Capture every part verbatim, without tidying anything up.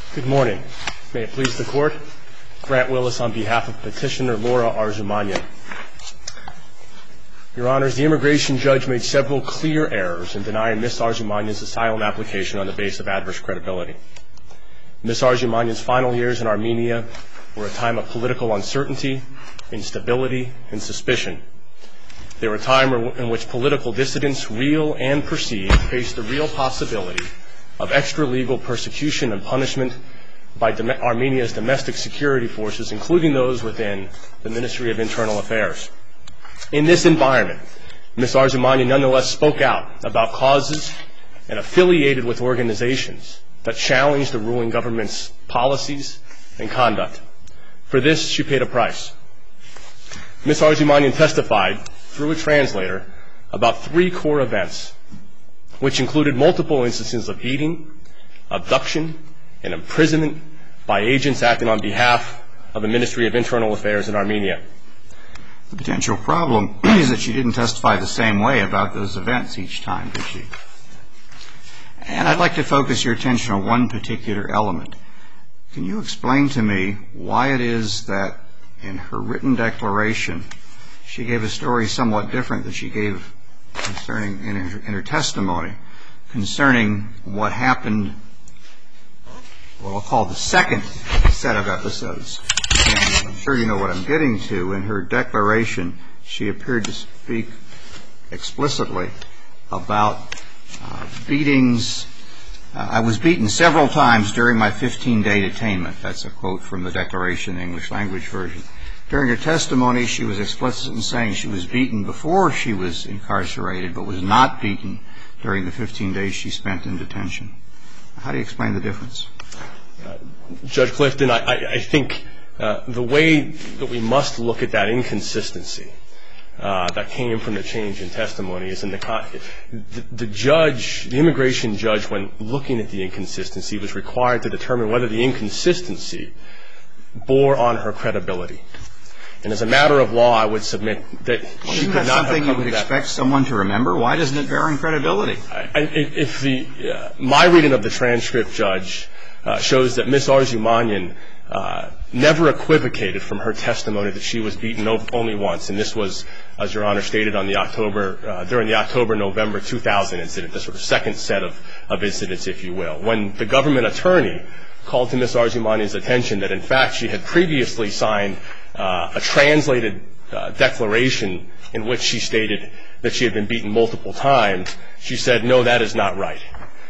Good morning. May it please the Court, Grant Willis on behalf of Petitioner Laura Arjumanian. Your Honors, the immigration judge made several clear errors in denying Miz Arjumanian's asylum application on the basis of adverse credibility. Miz Arjumanian's final years in Armenia were a time of political uncertainty, instability, and suspicion. They were a time in which political dissidents, real and perceived, faced the real possibility of extra-legal persecution and punishment by Armenia's domestic security forces, including those within the Ministry of Internal Affairs. In this environment, Miz Arjumanian nonetheless spoke out about causes and affiliated with organizations that challenged the ruling government's policies and conduct. For this, she paid a price. Miz Arjumanian testified, through a translator, about three core events, which included multiple instances of beating, abduction, and imprisonment by agents acting on behalf of the Ministry of Internal Affairs in Armenia. The potential problem is that she didn't testify the same way about those events each time, did she? And I'd like to focus your attention on one particular element. Can you explain to me why it is that in her written declaration she gave a story somewhat different than she gave concerning in her, in her testimony concerning what happened, what I'll call the second set of episodes? And I'm sure you know what I'm getting to. In her declaration, she appeared to speak explicitly about uh, beatings. Uh, I was beaten several times during my fifteen-day detainment. That's a quote from the declaration, the English language version. During her testimony, she was explicit in saying she was beaten before she was incarcerated, but was not beaten during the fifteen days she spent in detention. How do you explain the difference? Uh, Judge Clifton, I, I, I think uh, the way that we must look at that inconsistency uh, that came from the change in testimony is in the, the the judge, the immigration judge, when looking at the inconsistency, was required to determine whether the inconsistency bore on her credibility. And as a matter of law, I would submit that well, she could that not have something come you would to that. expect someone to remember. Why doesn't it bear on credibility? I, I, if the uh, my reading of the transcript, Judge, uh, shows that Miz Arjumanian uh, never equivocated from her testimony that she was beaten only once, and this was, as Your Honor stated, on the October uh, during the October-November two thousand incident, the sort of second set of, of incidents, if you will, when the government attorney called to Miz Arjumanian's attention that, in fact, she had previously signed uh, a translated uh, declaration in which she stated that she had been beaten multiple times. She said, no, that is not right.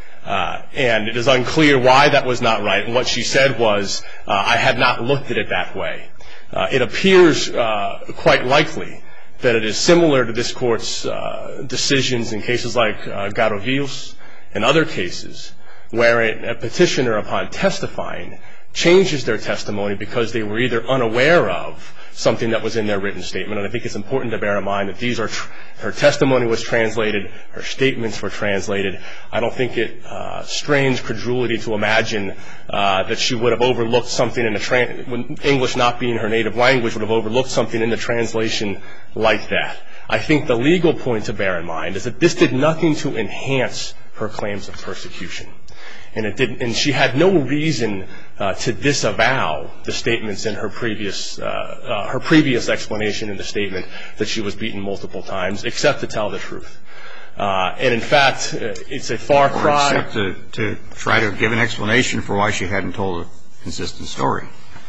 Uh, and it is unclear why that was not right. And what she said was, uh, I had not looked at it that way. Uh, it appears uh, quite likely that it is similar to this Court's uh, decisions in cases like uh, Garovius and other cases, where a petitioner, upon testifying, changes their testimony because they were either unaware of something that was in their written statement. And I think it's important to bear in mind that these are tr- her testimony was translated, her statements were translated. I don't think it uh, strains credulity to imagine uh, that she would have overlooked something in the tra- English not being her native language, would have overlooked something in the translation like that. I think the legal point to bear in mind is that this did nothing to enhance her claims of persecution. And it didn't, and she had no reason uh, to disavow the statements in her previous uh, uh, her previous explanation in the statement that she was beaten multiple times, except to tell the truth. Uh, and in fact, uh, it's a far cry. Or except to, to try to give an explanation for why she hadn't told a consistent story.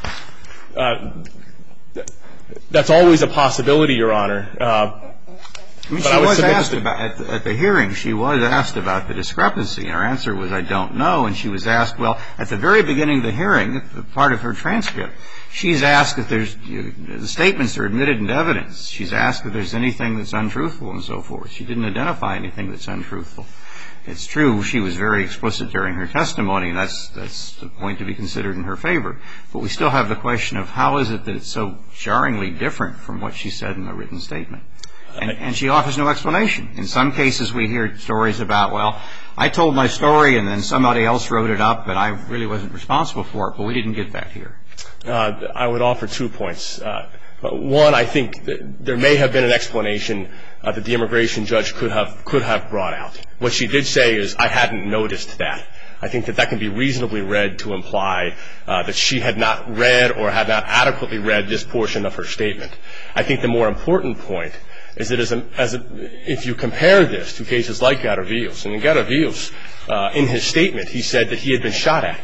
Uh, that's always a possibility, Your Honor. Uh, I mean, But she I would was asked that about, at the, at the hearing, she was asked about the discrepancy, and her answer was, I don't know. And she was asked, well, at the very beginning of the hearing, part of her transcript, she's asked if there's, you know, the statements are admitted into evidence. She's asked if there's anything that's untruthful and so forth. She didn't identify anything that's untruthful. It's true, she was very explicit during her testimony, and that's, that's the point to be considered in her favor. But we still have the question of how is it that it's so jarringly different from what she said in the written statement? And, and she offers no explanation. In some cases, we hear stories about, well, I told my story and then somebody else wrote it up, and I really wasn't responsible for it, but we didn't get that here. Uh, I would offer two points. Uh, one, I think that there may have been an explanation uh, that the immigration judge could have could have brought out. What she did say is, I hadn't noticed that. I think that that can be reasonably read to imply uh, that she had not read or had not adequately read this portion of her statement. I think the more important point is that as a, as a, if you compare this to cases like Garavillos, and in Garavillos, uh, in his statement, he said that he had been shot at.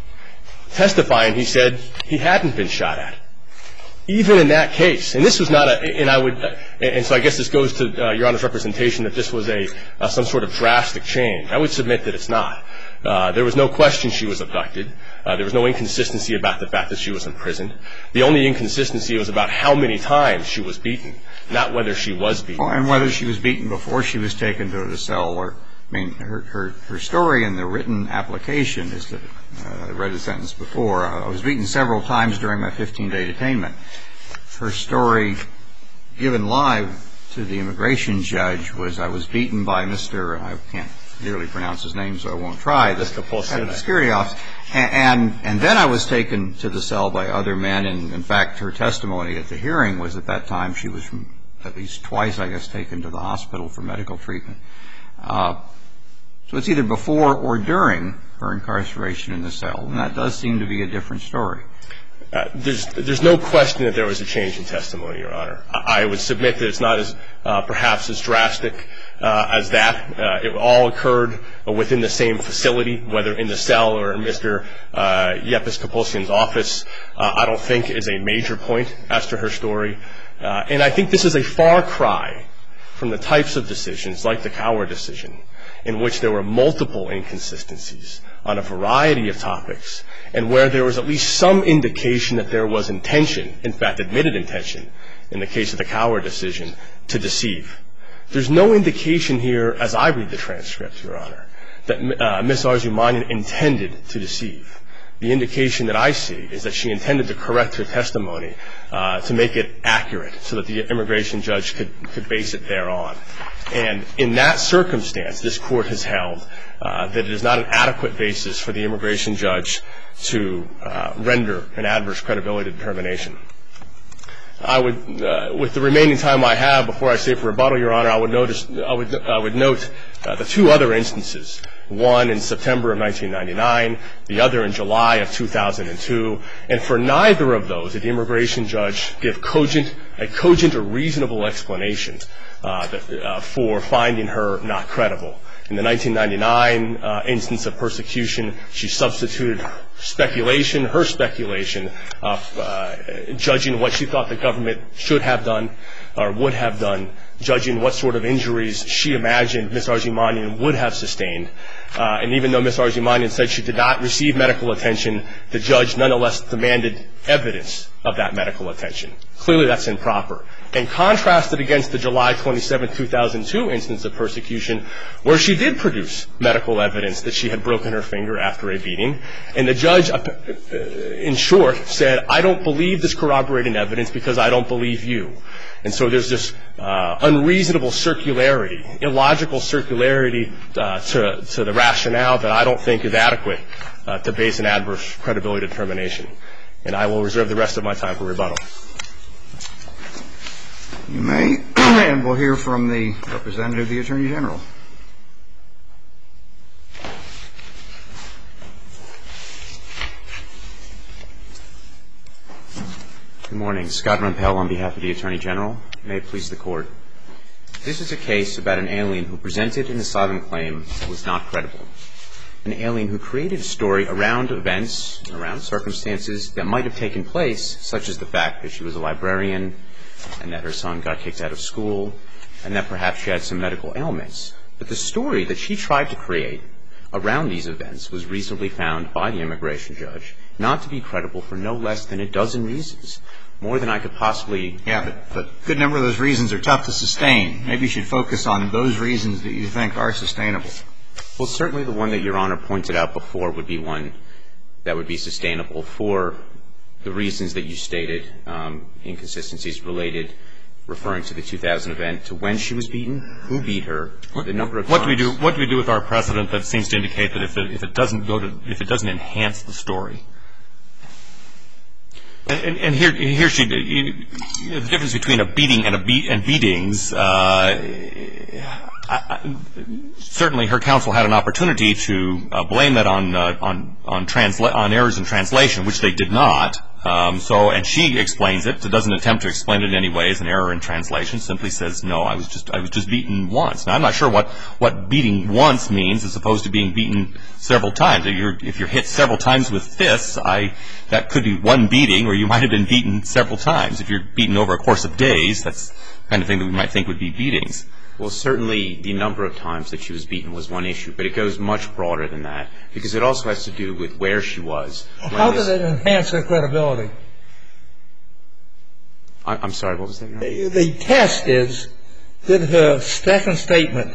Testifying, he said he hadn't been shot at. Even in that case, and this was not a, and I would, and so I guess this goes to uh, Your Honor's representation that this was a uh, some sort of drastic change. I would submit that it's not. Uh, there was no question she was abducted. Uh, there was no inconsistency about the fact that she was imprisoned. The only inconsistency was about how many times she was beaten, not whether she was beaten. Well, and whether she was beaten before she was taken to the cell. Or, I mean, her, her, her story in the written application is that, uh, I read the sentence before, uh, I was beaten several times during my fifteen-day detainment. Her story given live to the immigration judge was I was beaten by Mister I can't clearly pronounce his name, so I won't try. The security officer. And, and, and then I was taken to the cell by other men. And, in fact, her testimony at the hearing was at that time she was at least twice, I guess, taken to the hospital for medical treatment. Uh, so it's either before or during her incarceration in the cell. And that does seem to be a different story. Uh, there's, there's no question that there was a change in testimony, Your Honor. I, I would submit that it's not as, uh, perhaps as drastic uh, as that. Uh, it all occurred within the same facility, whether in the cell or in Mister Uh, Yepes Kapolsian's office. Uh, I don't think is a major point as to her story. Uh, and I think this is a far cry from the types of decisions, like the Cower decision, in which there were multiple inconsistencies on a variety of topics, and where there was at least some indication that there was intention, in fact, admitted intention, in the case of the Cower decision, to deceive. There's no indication here, as I read the transcript, Your Honor, that uh, Miz Arzumanyan intended to deceive. The indication that I see is that she intended to correct her testimony uh, to make it accurate so that the immigration judge could, could base it thereon. And in that circumstance, this Court has held uh, that it is not an adequate basis for the immigration judge to uh, render an adverse credibility determination. I would, uh, with the remaining time I have before I say for rebuttal, Your Honor, I would notice, I would, I would note uh, the two other instances. One in September of nineteen ninety-nine, the other in July of two thousand two. And for neither of those did the immigration judge give cogent, a cogent or reasonable explanation uh, that, uh, for finding her not credible. In the nineteen ninety-nine uh, instance of persecution, she substituted speculation, her speculation, of uh, judging what she thought the government should have done or would have done, judging what sort of injuries she imagined Miz Arzumanyan would have sustained. Uh, and even though Miz Arzumanyan said she did not receive medical attention, the judge nonetheless demanded evidence of that medical attention. Clearly that's improper. And contrasted against the July twenty-seventh, two thousand two instance of persecution, where she did produce medical evidence that she had broken her finger after a beating. And the judge, in short, said, I don't believe this corroborating evidence because I don't believe you. And so there's this uh, unreasonable circularity, illogical circularity uh, to, to the rationale that I don't think is adequate uh, to base an adverse credibility determination. And I will reserve the rest of my time for rebuttal. You may, and we'll hear from the representative of the Attorney General. Good morning. Scott Rumpel on behalf of the Attorney General. May it please the Court. This is a case about an alien who presented an asylum claim that was not credible. An alien who created a story around events, around circumstances that might have taken place, such as the fact that she was a librarian and that her son got kicked out of school and that perhaps she had some medical ailments. But the story that she tried to create around these events was reasonably found by the immigration judge not to be credible for no less than a dozen reasons, more than I could possibly... Yeah, but, but a good number of those reasons are tough to sustain. Maybe you should focus on those reasons that you think are sustainable. Well, certainly the one that Your Honor pointed out before would be one that would be sustainable for the reasons that you stated, um, inconsistencies related, referring to the two thousand event, to when she was beaten, who beat her, what, the number of what times. Do we do, what do we do with our precedent that seems to indicate that if it, if it doesn't go to, if it doesn't enhance the story? And, and, and here, here she, you know, the difference between a beating and a beat and beatings, uh, I, certainly her counsel had an opportunity to uh, blame that on uh, on on, transla- on errors in translation, which they did not. Um, so, and she explains it. It doesn't attempt to explain it in any way as an error in translation. Simply says, "No, I was just I was just beaten once." Now, I'm not sure what, what beating once means as opposed to being beaten several times. If you're if you're hit several times with fists, I that could be one beating, or you might have been beaten several times. If you're beaten over a course of days, that's the kind of thing that we might think would be beatings. Well, certainly the number of times that she was beaten was one issue, but it goes much broader than that because it also has to do with where she was. How did it enhance her credibility? I, I'm sorry, what was that? The, the test is, did her second statement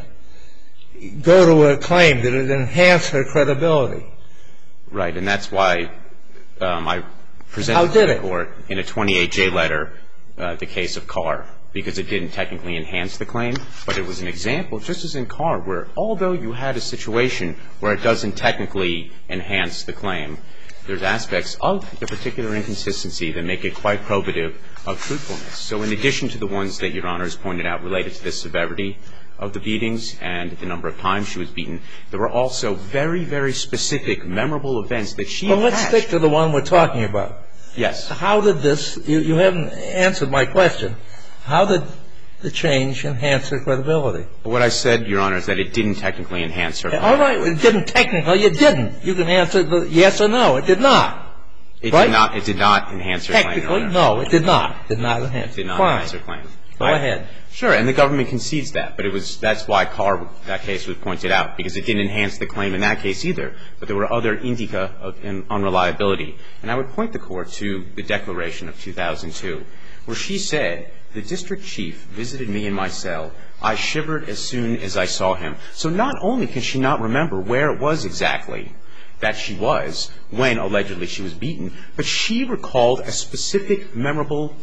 go to a claim? Did it enhance her credibility? Right, and that's why um, I presented to the court in a twenty-eight J letter uh, the case of Carr, because it didn't technically enhance the claim, but it was an example, just as in Carr, where although you had a situation where it doesn't technically enhance the claim, there's aspects of the particular inconsistency that make it quite probative of truthfulness. So in addition to the ones that Your Honor has pointed out related to the severity of the beatings and the number of times she was beaten, there were also very, very specific, memorable events that she Well, attached. let's stick to the one we're talking about. Yes. How did this, you, you haven't answered my question. How did the change enhance her credibility? What I said, Your Honor, is that it didn't technically enhance her credibility. All right, it didn't technically. It didn't. You can answer the yes or no. It did not. It right? did not. It did not enhance her claim. Technically, no, it did not. It did not enhance. It did not Fine. enhance her claim. Go Right. ahead. Sure, and the government concedes that, but it was that's why Carr, that case was pointed out, because it didn't enhance the claim in that case either. But there were other indica of unreliability. And I would point the Court to the declaration of two thousand two, where she said, "The district chief visited me in my cell. I shivered as soon as I saw him." So not only can she not remember where it was exactly that she was when allegedly she was beaten, but she recalled a specific memorable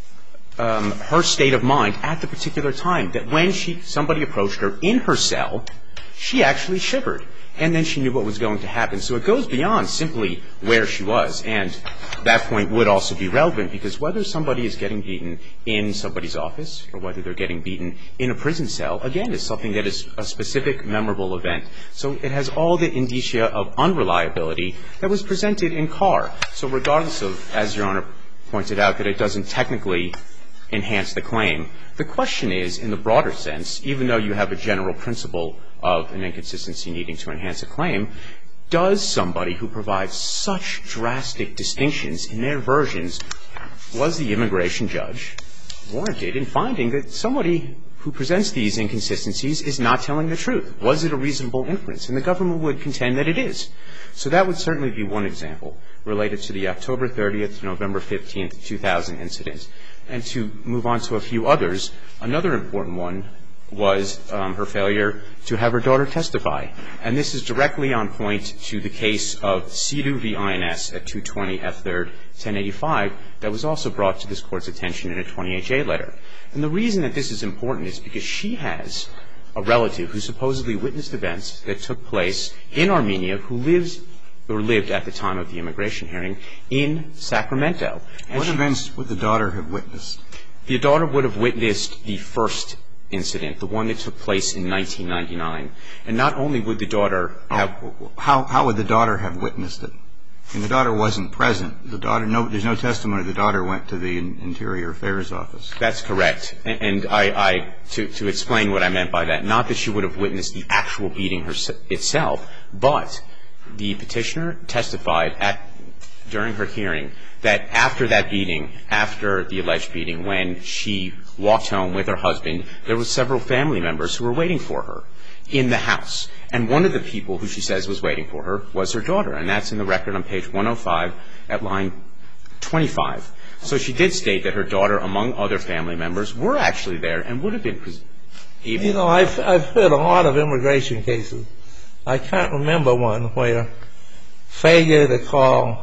Um, her state of mind at the particular time, that when she somebody approached her in her cell, she actually shivered, and then she knew what was going to happen. So it goes beyond simply where she was, and that point would also be relevant, because whether somebody is getting beaten in somebody's office or whether they're getting beaten in a prison cell, again, is something that is a specific, memorable event. So it has all the indicia of unreliability that was presented in Carr. So regardless of, as Your Honor pointed out, that it doesn't technically enhance the claim, the question is, in the broader sense, even though you have a general principle of an inconsistency needing to enhance a claim, does somebody who provides such drastic distinctions in their versions, was the immigration judge warranted in finding that somebody who presents these inconsistencies is not telling the truth? Was it a reasonable inference? And the government would contend that it is. So that would certainly be one example related to the October thirtieth to November fifteenth, two thousand incident. And to move on to a few others, another important one was um, her failure to have her daughter testify. And this is directly on point to the case of Sidhu v. I N S at two twenty F third ten eighty-five that was also brought to this Court's attention in a twenty-eight J letter. And the reason that this is important is because she has a relative who supposedly witnessed events that took place in Armenia who lives or lived at the time of the immigration hearing in Sacramento. And what she, events would the daughter have witnessed? The daughter would have witnessed the first incident, the one that took place in nineteen ninety-nine. And not only would the daughter have... How, how would the daughter have witnessed it? And the daughter wasn't present. The daughter, no, there's no testimony the daughter went to the Interior Affairs Office. That's correct. And, and I, I to, to explain what I meant by that, not that she would have witnessed the actual beating her, itself, but the petitioner testified at, during her hearing that after that beating, after the alleged beating, when she walked home with her husband, there were several family members who were waiting for her in the house. And one of the people who she says was waiting for her was her daughter. And that's in the record on page one oh five at line twenty-five. So she did state that her daughter, among other family members, were actually there and would have been able... You know, I've, I've heard a lot of immigration cases. I can't remember one where failure to call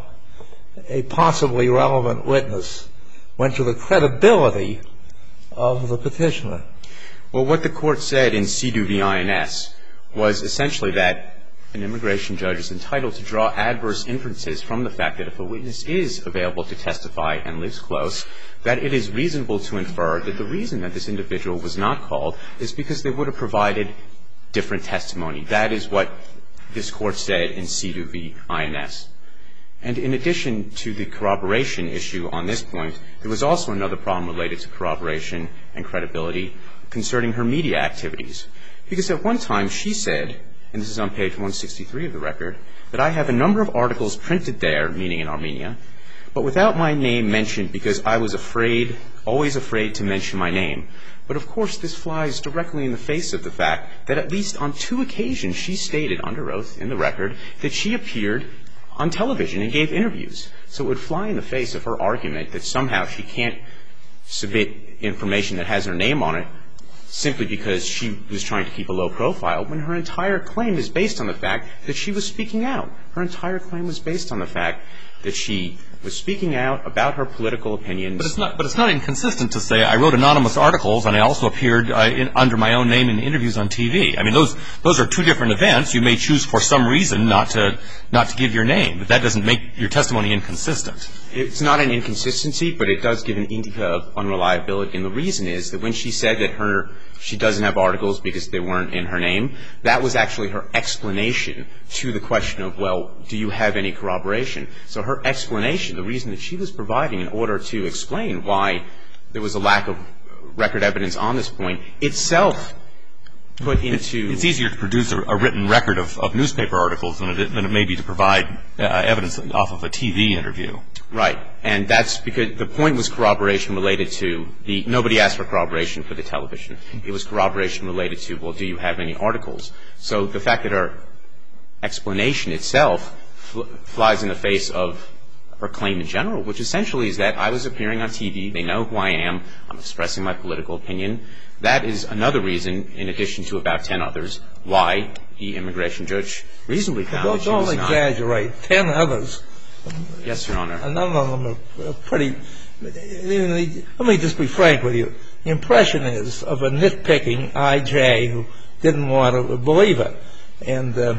a possibly relevant witness went to the credibility of the petitioner. Well, what the Court said in Sidhu v. I N S was essentially that an immigration judge is entitled to draw adverse inferences from the fact that if a witness is available to testify and lives close, that it is reasonable to infer that the reason that this individual was not called is because they would have provided different testimony. That is what this Court said in Sidhu v. I N S. And in addition to the corroboration issue on this point, there was also another problem related to corroboration and credibility concerning her media activities. Because at one time she said, and this is on page one sixty-three of the record, that I have a number of articles printed there, meaning in Armenia, but without my name mentioned because I was afraid, always afraid to mention my name. But of course this flies directly in the face of the fact that at least on two occasions she stated under oath in the record that she appeared on television and gave interviews. So it would fly in the face of her argument that somehow she can't submit information that has her name on it simply because she was trying to keep a low profile, when her entire claim is based on the fact that she was speaking out. Her entire claim was based on the fact that she was speaking out about her political opinions. But it's not, but it's not inconsistent to say I wrote anonymous articles and I also appeared uh, in, under my own name in interviews on T V. I mean, those those are two different events. You may choose for some reason not to not to give your name, but that doesn't make your testimony inconsistent. It's not an inconsistency, but it does give an indica of unreliability. And the reason is that when she said that her she doesn't have articles because they weren't in her name, that was actually her explanation to the question of, well, do you have any corroboration? So her explanation, the reason that she was providing in order to explain why there was a lack of record evidence on this point, itself put into... It's easier to produce a, a written record of, of newspaper articles than it, than it may be to provide uh, evidence off of a T V interview. Right. And that's because the point was corroboration related to the... Nobody asked for corroboration for the television. It was corroboration related to, well, do you have any articles? So the fact that her explanation itself fl- flies in the face of her claim in general, which essentially is that I was appearing on T V, they know who I am, I'm expressing my political opinion. That is another reason, in addition to about ten others, why the immigration judge reasonably found that she was not... Don't exaggerate. Ten others. Yes, Your Honor. And none of them are pretty... Let me just be frank with you. The impression is of a nitpicking I J who didn't want to believe it. And uh,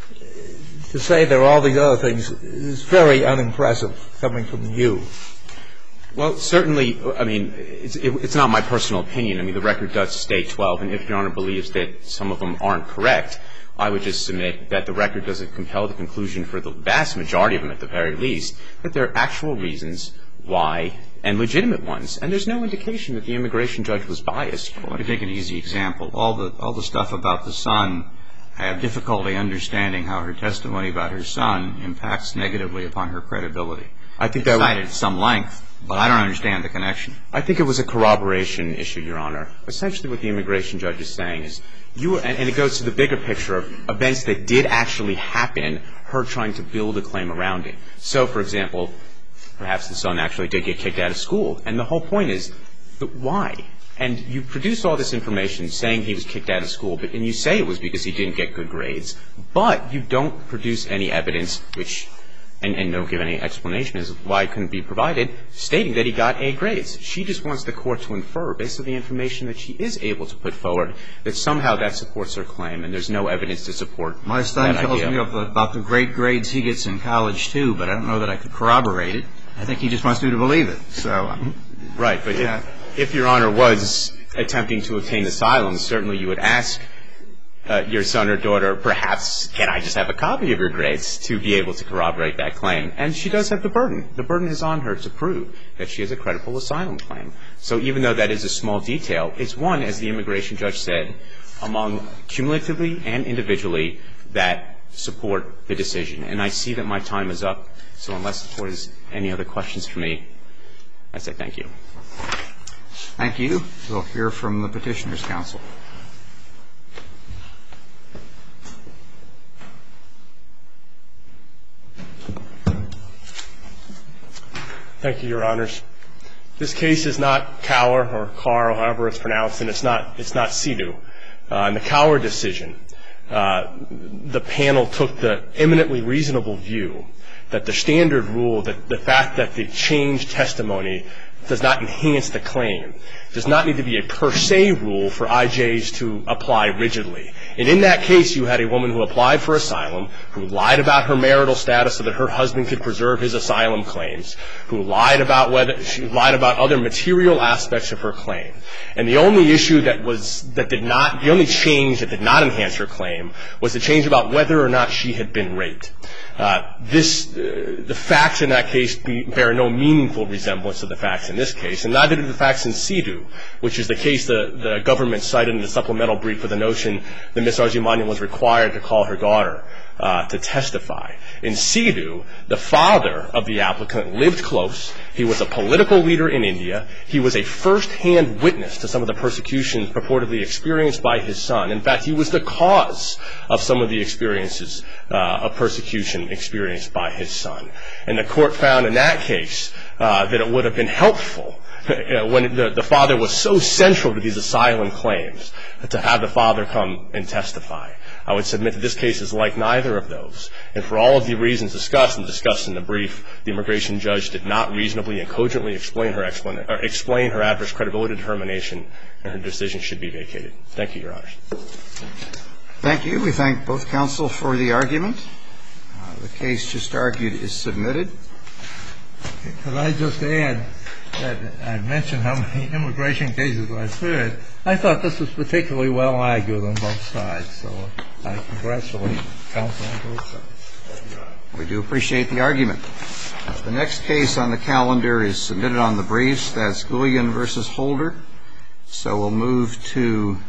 to say there are all these other things is very unimpressive coming from you. Well, certainly, I mean, it's, it, it's not my personal opinion. I mean, the record does state twelve, and if Your Honor believes that some of them aren't correct, I would just submit that the record doesn't compel the conclusion for the vast majority of them, at the very least, that there are actual reasons why, and legitimate ones. And there's no indication that the immigration judge was biased. Well, let me take an easy example. All the all the stuff about the son, I have difficulty understanding how her testimony about her son impacts negatively upon her credibility. I think it's that cited at some length, but I don't understand the connection. I think it was a corroboration issue, Your Honor. Essentially what the immigration judge is saying is, you, and, and it goes to the bigger picture of events that did actually happen, her trying to build a claim around it. So, for example, perhaps the son actually did get kicked out of school. And the whole point is, but why? And you produce all this information saying he was kicked out of school, but, and you say it was because he didn't get good grades, but you don't produce any evidence which... And, and don't give any explanation as to why it couldn't be provided, stating that he got A grades. She just wants the court to infer, based on the information that she is able to put forward, that somehow that supports her claim, and there's no evidence to support that idea. My son tells me about the great grades he gets in college, too, but I don't know that I could corroborate it. I think he just wants me to believe it. So, right, but yeah. if, if Your Honor was attempting to obtain asylum, certainly you would ask Uh, your son or daughter, perhaps, can I just have a copy of your grades to be able to corroborate that claim? And she does have the burden. The burden is on her to prove that she has a credible asylum claim. So even though that is a small detail, it's one, as the immigration judge said, among cumulatively and individually that support the decision. And I see that my time is up, so unless the court has any other questions for me, I say thank you. Thank you. We'll hear from the Petitioner's Counsel. Thank you, Your Honors. This case is not Cower or Carr, or however it's pronounced, and it's not it's not Sidhu. Uh, in the Cower decision, uh, the panel took the eminently reasonable view that the standard rule, that the fact that the changed testimony does not enhance the claim. It does not need to be a per se rule for I Js to apply rigidly. And in that case, you had a woman who applied for asylum, who lied about her marital status so that her husband could preserve his asylum claims, who lied about whether she lied about other material aspects of her claim. And the only issue that was that did not the only change that did not enhance her claim was the change about whether or not she had been raped. Uh, this uh, the facts in that case be, bear no meaningful resemblance to the facts in this case, and neither do the facts in Sidhu, which is the case the, the government cited in the supplemental brief for the notion that Miz Arzumanyan was required to call her daughter uh, to testify. In Sidhu, the father of the applicant lived close. He was a political leader in India. He was a first-hand witness to some of the persecution purportedly experienced by his son. In fact, he was the cause of some of the experiences uh, of persecution experienced by his son. And the court found in that case uh, that it would have been helpful when the, the father was so central to these asylum claims to have the father come and testify. I would submit that this case is like neither of those. And for all of the reasons discussed and discussed in the brief, the immigration judge did not reasonably and cogently explain her, explan- or explain her adverse credibility determination, and her decision should be vacated. Thank you, Your Honors. Thank you. We thank both counsel for the argument. Uh, the case just argued is submitted. Could I just add that I mentioned how many immigration cases I've heard. I thought this was particularly well argued on both sides, so I congratulate counsel on both sides. We do appreciate the argument. The next case on the calendar is submitted on the briefs. That's Gulian versus Holder. So we'll move to